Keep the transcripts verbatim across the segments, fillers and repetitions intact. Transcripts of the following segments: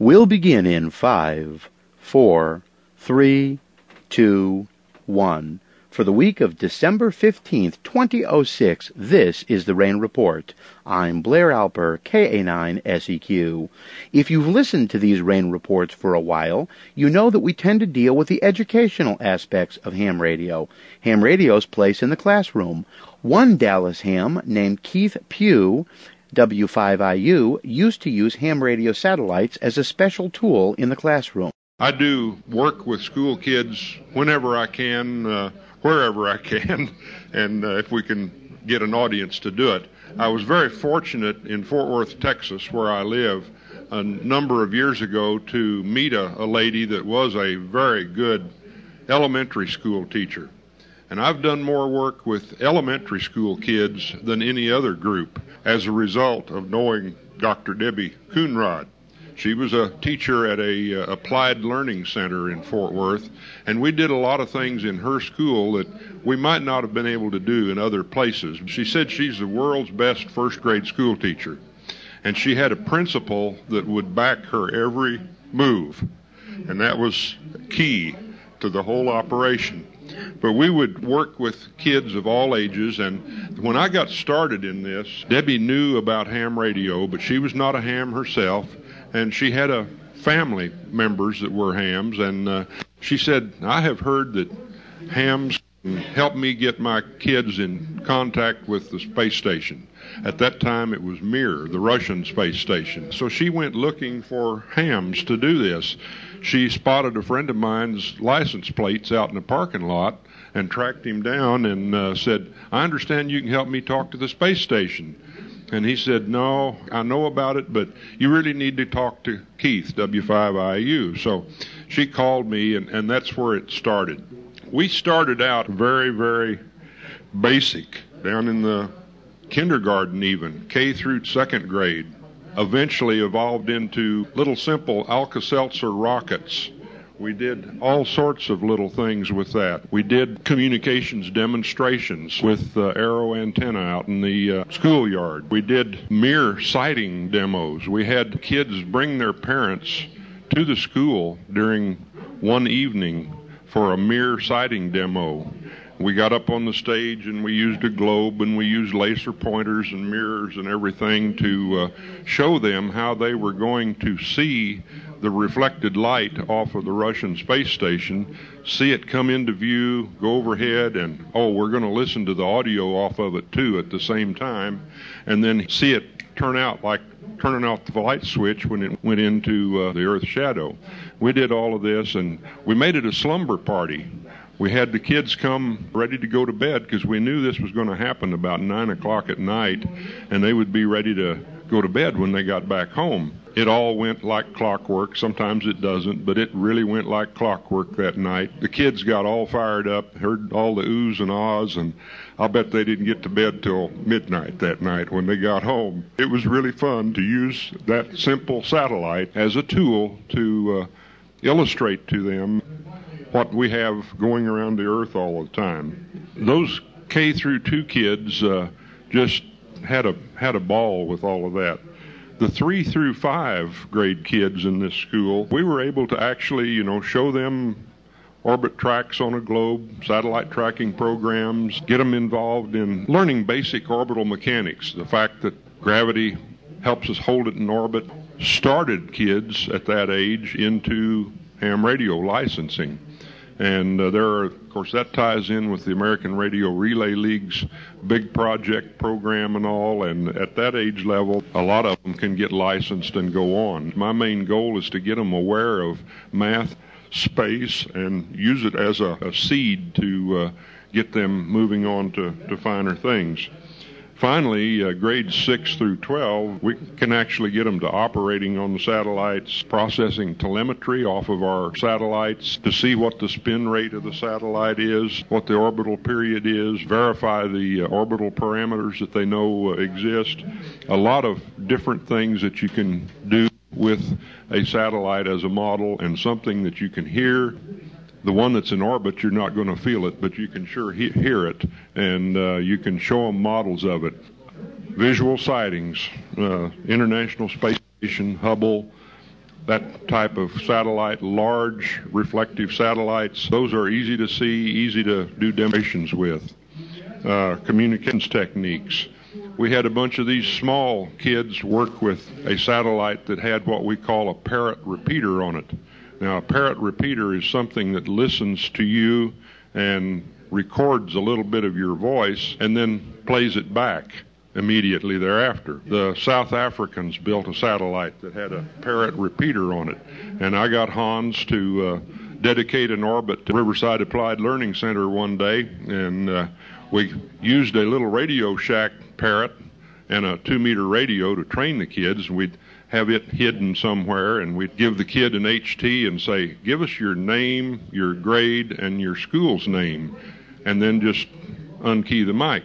We'll begin in five, four, three, two, one. For the week of December fifteenth, twenty oh six, this is the Rain Report. I'm Blair Alper, K A nine S E Q. If you've listened to these Rain Reports for a while, you know that we tend to deal with the educational aspects of ham radio, ham radio's place in the classroom. One Dallas ham named Keith Pugh, W five I U, used to use ham radio satellites as a special tool in the classroom. I do work with school kids whenever I can, uh, wherever I can, and uh, if we can get an audience to do it. I was very fortunate in Fort Worth, Texas, where I live, a number of years ago to meet a, a lady that was a very good elementary school teacher. And I've done more work with elementary school kids than any other group as a result of knowing Doctor Debbie Coonrod. She was a teacher at a uh, applied learning center in Fort Worth, and we did a lot of things in her school that we might not have been able to do in other places. She said she's the world's best first grade school teacher, and she had a principal that would back her every move, and that was key to the whole operation. But we would work with kids of all ages, and when I got started in this, Debbie knew about ham radio, but she was not a ham herself. And she had a family members that were hams, and uh, she said, I have heard that hams can help me get my kids in contact with the space station. At that time, it was Mir, the Russian space station. So she went looking for hams to do this. She spotted a friend of mine's license plates out in the parking lot and tracked him down and uh, said, I understand you can help me talk to the space station. And he said, no, I know about it, but you really need to talk to Keith, W five I U. So she called me, and, and that's where it started. We started out very, very basic, down in the kindergarten even, K through second grade. Eventually evolved into little simple Alka-Seltzer rockets. We did all sorts of little things with that. We did communications demonstrations with uh, Arrow antenna out in the uh, schoolyard. We did Mir sighting demos. We had kids bring their parents to the school during one evening for a Mir sighting demo. We got up on the stage and we used a globe and we used laser pointers and mirrors and everything to uh, show them how they were going to see the reflected light off of the Russian space station, see it come into view, go overhead, and, oh, we're going to listen to the audio off of it, too, at the same time, and then see it turn out like turning off the light switch when it went into uh, the Earth's shadow. We did all of this, and we made it a slumber party. We had the kids come ready to go to bed because we knew this was going to happen about nine o'clock at night, and they would be ready to go to bed when they got back home. It all went like clockwork. Sometimes it doesn't, but it really went like clockwork that night. The kids got all fired up, heard all the oohs and ahs, and I'll bet they didn't get to bed till midnight that night when they got home. It was really fun to use that simple satellite as a tool to uh, illustrate to them what we have going around the Earth all the time. Those K through two kids uh, just had a had a ball with all of that. The three through five grade kids in this school, we were able to actually, you know, show them orbit tracks on a globe, satellite tracking programs, get them involved in learning basic orbital mechanics. The fact that gravity helps us hold it in orbit started kids at that age into ham radio licensing. And uh, there are, of course, that ties in with the American Radio Relay League's big project program and all, and at that age level, a lot of them can get licensed and go on. My main goal is to get them aware of math, space, and use it as a, a seed to uh, get them moving on to, to finer things. Finally, uh, grades six through twelve, we can actually get them to operating on the satellites, processing telemetry off of our satellites to see what the spin rate of the satellite is, what the orbital period is, verify the uh, orbital parameters that they know uh, exist. A lot of different things that you can do with a satellite as a model, and something that you can hear. The one that's in orbit, you're not going to feel it, but you can sure he- hear it, and uh, you can show them models of it. Visual sightings, uh, International Space Station, Hubble, that type of satellite, large reflective satellites. Those are easy to see, easy to do demonstrations with. Uh, communications techniques. We had a bunch of these small kids work with a satellite that had what we call a parrot repeater on it. Now, a parrot repeater is something that listens to you and records a little bit of your voice and then plays it back immediately thereafter. The South Africans built a satellite that had a parrot repeater on it, and I got Hans to uh, dedicate an orbit to Riverside Applied Learning Center one day, and uh, we used a little Radio Shack parrot and a two-meter radio to train the kids. We'd have it hidden somewhere, and we'd give the kid an H T and say, give us your name, your grade, and your school's name, and then just unkey the mic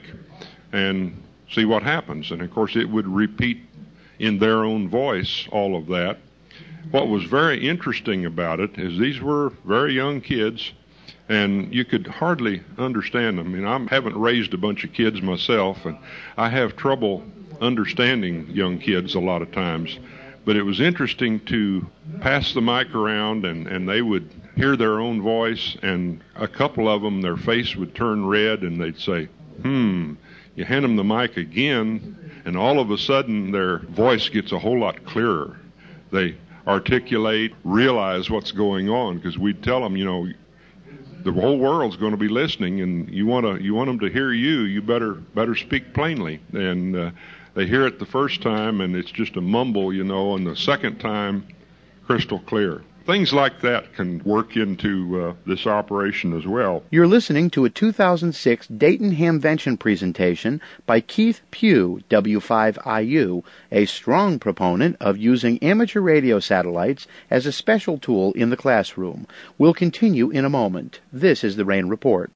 and see what happens. And, of course, it would repeat in their own voice all of that. What was very interesting about it is these were very young kids, and you could hardly understand them. I mean, I haven't raised a bunch of kids myself, and I have trouble understanding young kids a lot of times. But it was interesting to pass the mic around, and, and they would hear their own voice, and a couple of them, their face would turn red, and they'd say, hmm. You hand them the mic again, and all of a sudden their voice gets a whole lot clearer. They articulate, realize what's going on, because we'd tell them, you know, the whole world's going to be listening, and you want to you want them to hear you. You better better speak plainly. And uh, they hear it the first time, and it's just a mumble, you know, and the second time, crystal clear. Things like that can work into uh, this operation as well. You're listening to a two thousand six Dayton Hamvention presentation by Keith Pugh, W five I U, a strong proponent of using amateur radio satellites as a special tool in the classroom. We'll continue in a moment. This is the Rain Report.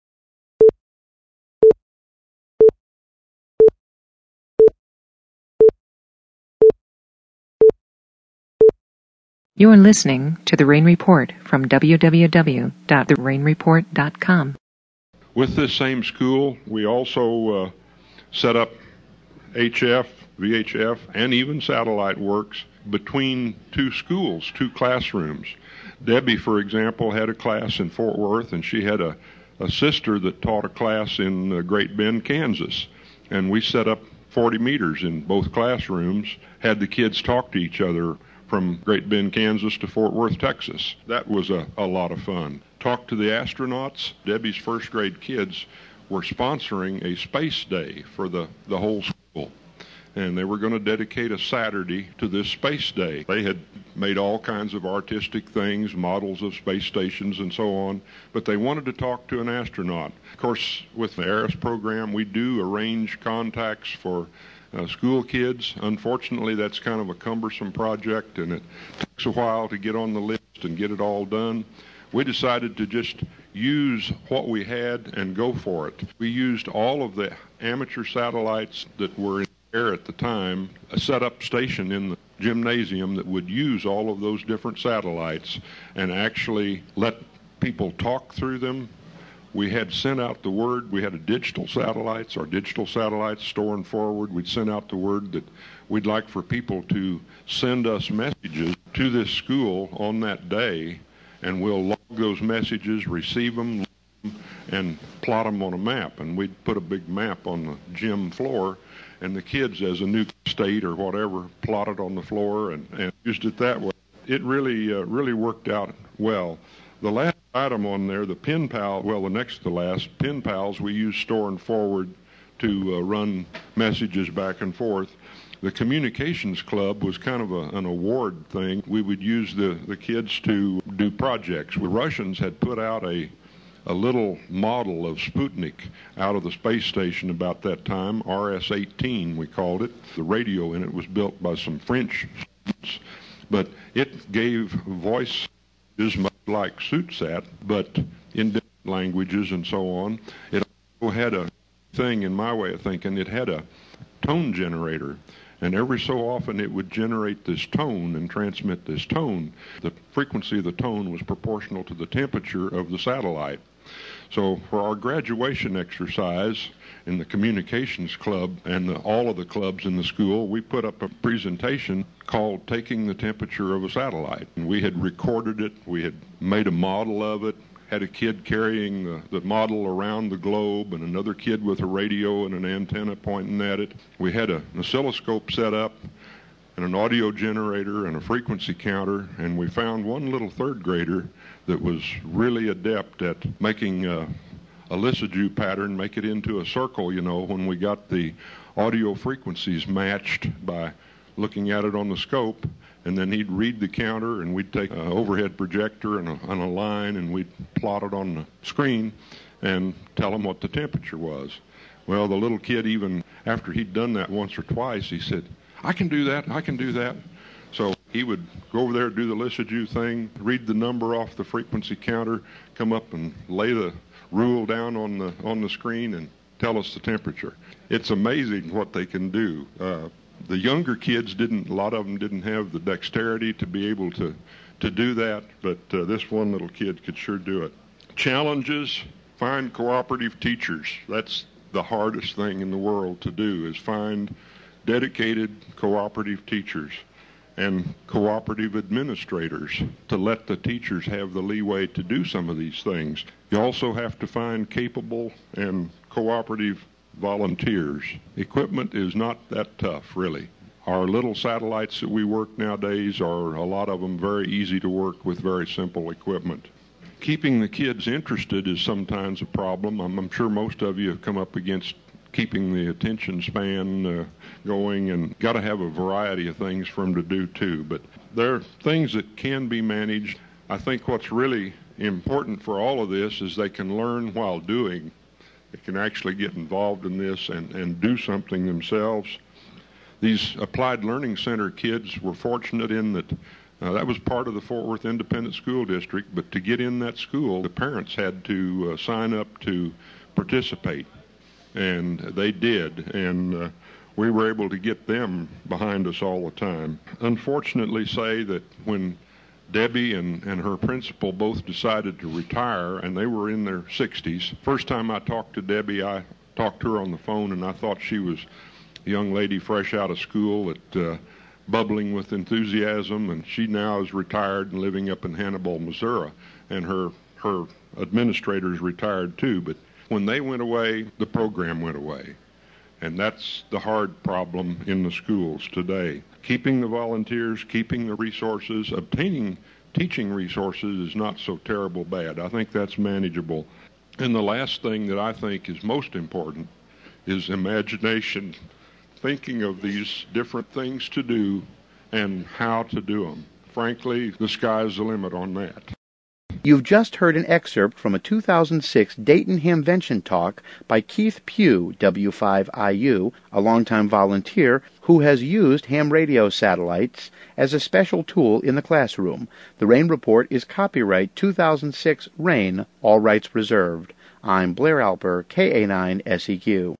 You are listening to The Rain Report from w w w dot the rain report dot com. With this same school, we also uh, set up H F, V H F, and even satellite works between two schools, two classrooms. Debbie, for example, had a class in Fort Worth, and she had a, a sister that taught a class in uh, Great Bend, Kansas. And we set up forty meters in both classrooms, had the kids talk to each other from Great Bend, Kansas to Fort Worth, Texas. That was a, a lot of fun. Talked to the astronauts. Debbie's first grade kids were sponsoring a space day for the, the whole school. And they were going to dedicate a Saturday to this space day. They had made all kinds of artistic things, models of space stations and so on, but they wanted to talk to an astronaut. Of course, with the ARIS program, we do arrange contacts for Uh, school kids. Unfortunately, that's kind of a cumbersome project, and it takes a while to get on the list and get it all done. We decided to just use what we had and go for it. We used all of the amateur satellites that were in the air at the time, a set-up station in the gymnasium that would use all of those different satellites and actually let people talk through them. We had sent out the word. We had a digital satellites, our digital satellites storing forward. We'd sent out the word that we'd like for people to send us messages to this school on that day, and we'll log those messages, receive them, and plot them on a map. And we'd put a big map on the gym floor, and the kids, as a new state or whatever, plotted on the floor and, and used it that way. It really, uh, really worked out well. The last item on there, the Pen Pal, well, the next to last, Pen Pals, we use storing forward to uh, run messages back and forth. The Communications Club was kind of a, an award thing. We would use the, the kids to do projects. The Russians had put out a, a little model of Sputnik out of the space station about that time, R S eighteen we called it. The radio in it was built by some French students, but it gave voice is much like SuitSat, but in different languages and so on. It also had a thing, in my way of thinking, it had a tone generator, and every so often it would generate this tone and transmit this tone. The frequency of the tone was proportional to the temperature of the satellite. So for our graduation exercise in the communications club and the, all of the clubs in the school, we put up a presentation called Taking the Temperature of a Satellite. And we had recorded it, we had made a model of it, had a kid carrying the, the model around the globe and another kid with a radio and an antenna pointing at it. We had a, an oscilloscope set up and an audio generator and a frequency counter, and we found one little third grader that was really adept at making a, a Lissajous pattern, make it into a circle, you know, when we got the audio frequencies matched by looking at it on the scope. And then he'd read the counter, and we'd take an overhead projector and a, and a line, and we'd plot it on the screen and tell him what the temperature was. Well, the little kid, even after he'd done that once or twice, he said, I can do that, I can do that. So he would go over there, do the Lissajous thing, read the number off the frequency counter, come up and lay the rule down on the on the screen and tell us the temperature. It's amazing what they can do. Uh, the younger kids didn't, a lot of them didn't have the dexterity to be able to, to do that, but uh, this one little kid could sure do it. Challenges, find cooperative teachers. That's the hardest thing in the world to do, is find dedicated cooperative teachers and cooperative administrators to let the teachers have the leeway to do some of these things. You also have to find capable and cooperative volunteers. Equipment is not that tough, really. Our little satellites that we work nowadays are, a lot of them, very easy to work with very simple equipment. Keeping the kids interested is sometimes a problem. I'm, I'm sure most of you have come up against keeping the attention span uh, going, and got to have a variety of things for them to do too. But there are things that can be managed. I think what's really important for all of this is they can learn while doing. They can actually get involved in this and, and do something themselves. These Applied Learning Center kids were fortunate in that uh, that was part of the Fort Worth Independent School District, but to get in that school, the parents had to uh, sign up to participate. And they did, and uh, we were able to get them behind us all the time. Unfortunately, say that when Debbie and, and her principal both decided to retire, and they were in their sixties. First time I talked to Debbie, I talked to her on the phone, and I thought she was a young lady fresh out of school that uh, bubbling with enthusiasm, and she now is retired and living up in Hannibal, Missouri, and her her administrator's retired too. But when they went away, the program went away. And that's the hard problem in the schools today. Keeping the volunteers, keeping the resources, obtaining teaching resources is not so terrible bad. I think that's manageable. And the last thing that I think is most important is imagination, thinking of these different things to do and how to do them. Frankly, the sky's the limit on that. You've just heard an excerpt from a two thousand six Dayton Hamvention talk by Keith Pugh, W five I U, a longtime volunteer who has used ham radio satellites as a special tool in the classroom. The RAIN Report is copyright two thousand six RAIN, all rights reserved. I'm Blair Alper, K A nine S E Q.